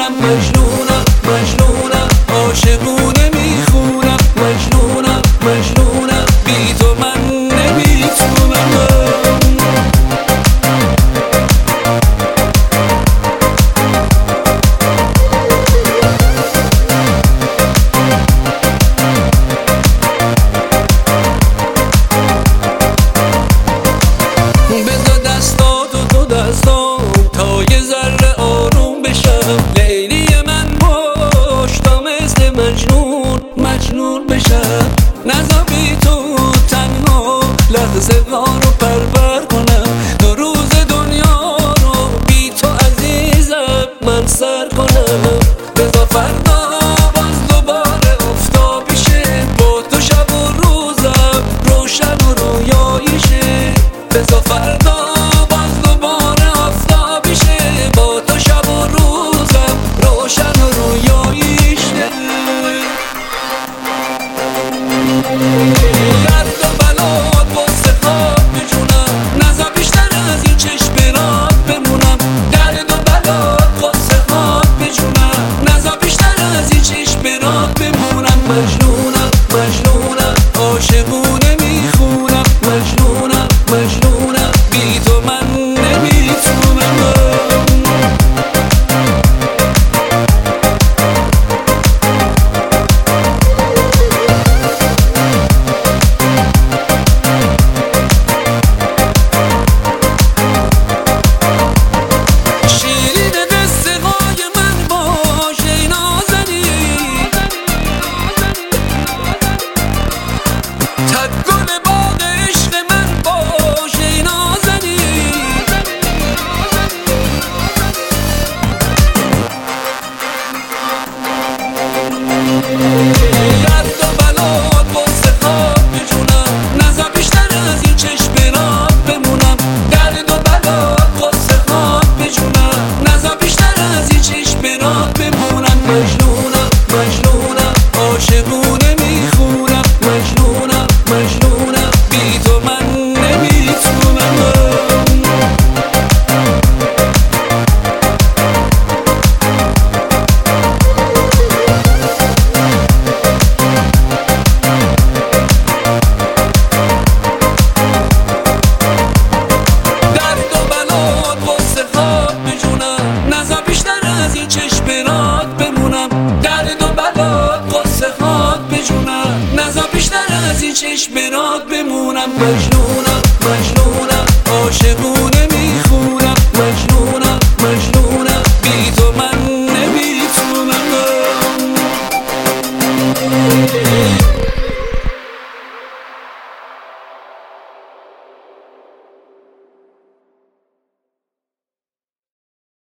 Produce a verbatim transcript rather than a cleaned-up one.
بمونم. مجنونم مجنونم عاشقونه میخونم. مجنونم مجنونم بی تو من نمیتونم. بذار دستاتو تو دستام تا یه ذره آروم بشم. لیلی من باش تا مثل مجنون مجنون بشم. نذار بی تو تنها لحظه رو پرور کنم. دو روز دنیا رو بی تو عزیزم من سر کنم. بذار فردا باز دوباره افتابی شه. با تو شب و روزم روشن و رویایی شه. بذار فردا باز دوباره آفتابی شه. با تو شب و روزم روشن و رویایی شه. درد و بلات واسه خواب بجونم. نذار بیشتر از این چشم برات بمونم. درد و بلات واسه خواب بجونم. نذار بیشتر از این چشم برات بمونم. مجنونم مجنونم عاشقونه میخونم. مجنونم مجنونم بی تو من نمیتونم. شیرین قصه های من باش ای نازنین. تک گل باغ عشق من باش ای نازنین. درد و بلات واسه خواب بجونم. نذار بیشتر از این چشم برات بمونم. درد و بلات واسه خواب بجونم. نذار بیشتر از این چشم برات بمونم. مجنونم مجنونم عاشقونه میخونم. مجنونم مجنونم بی تو من نمیتونم. درد و بلات واسه خواب بجونم. نذار بیشتر از این چشم برات بمونم. درد و بلات واسه خواب بجونم. نذار بیشتر از این چشم برات بمونم. مجنونم